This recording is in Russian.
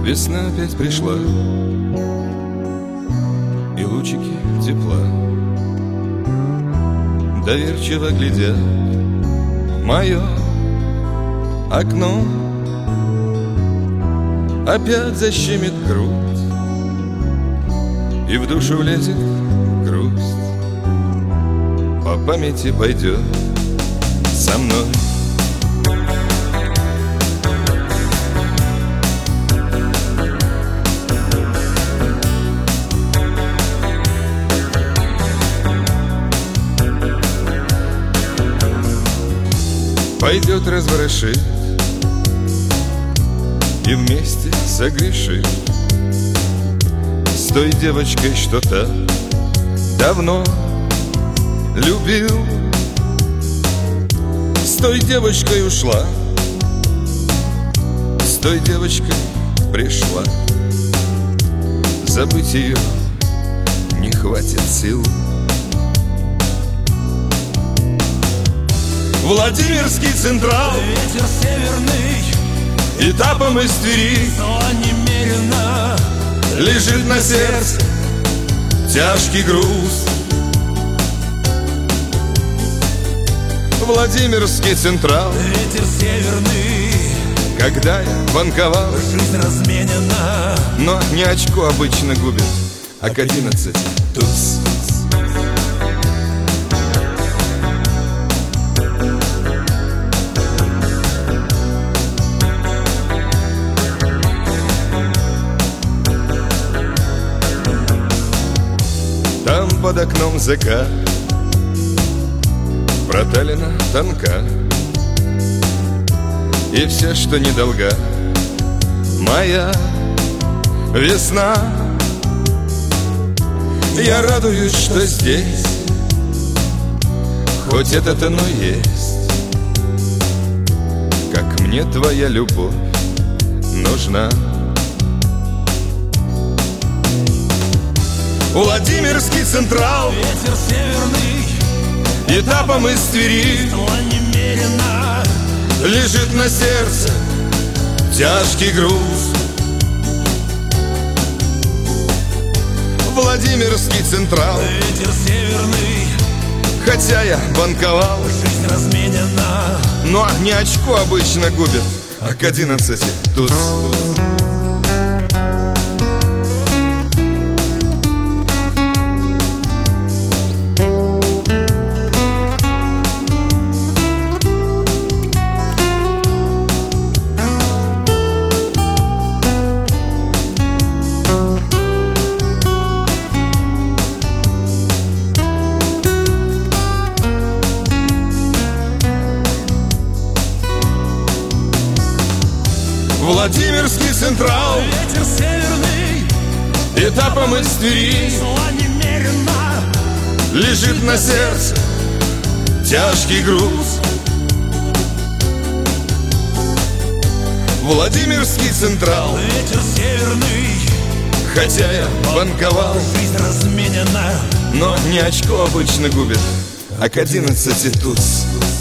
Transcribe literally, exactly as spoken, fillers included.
Весна опять пришла, и лучики тепла доверчиво глядят в мое окно. Опять защемит грудь, и в душу влезет грусть. По памяти пойдет со мной. Пойдет разворошит и вместе согрешит с той девочкой, что так давно любил. С той девочкой ушла, с той девочкой пришла. Забыть ее не хватит сил. Владимирский Централ, ветер северный, этапом из Твери, но немерено лежит на сердце тяжкий груз. Владимирский Централ, ветер северный, когда я банковал, жизнь разменена, но не очко обычно губит, а к одиннадцати туз. Там под окном закат, проталина тонка, и все, что недолга, моя весна. Я радуюсь, что здесь хоть этот иной есть, как мне твоя любовь нужна. Владимирский Централ, ветер северный, этапом из Твери, но немерено лежит на сердце тяжкий груз. Владимирский Централ, ветер северный, хотя я банковал, жизнь разменена, но не очко обычно губит, а к одиннадцати туз. Владимирский Централ, ветер северный, этапом из Твери, но немерено лежит на сердце тяжкий груз. Владимирский Централ, ветер северный, хотя я банковал, жизнь разменена, но не очко обычно губит, а к одиннадцати туз.